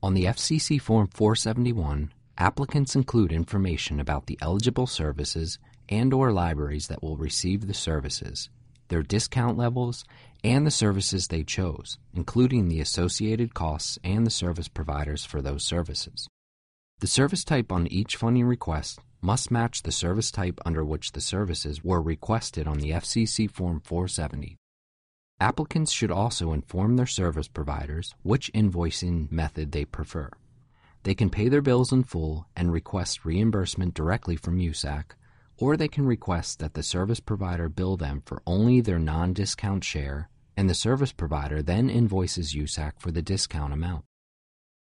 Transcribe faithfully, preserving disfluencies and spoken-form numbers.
On the F C C Form four seventy-one, applicants include information about the eligible services and or libraries that will receive the services, their discount levels, and the services they chose, including the associated costs and the service providers for those services. The service type on each funding request must match the service type under which the services were requested on the F C C Form four seventy. Applicants should also inform their service providers which invoicing method they prefer. They can pay their bills in full and request reimbursement directly from U S A C, or they can request that the service provider bill them for only their non-discount share, and the service provider then invoices U S A C for the discount amount.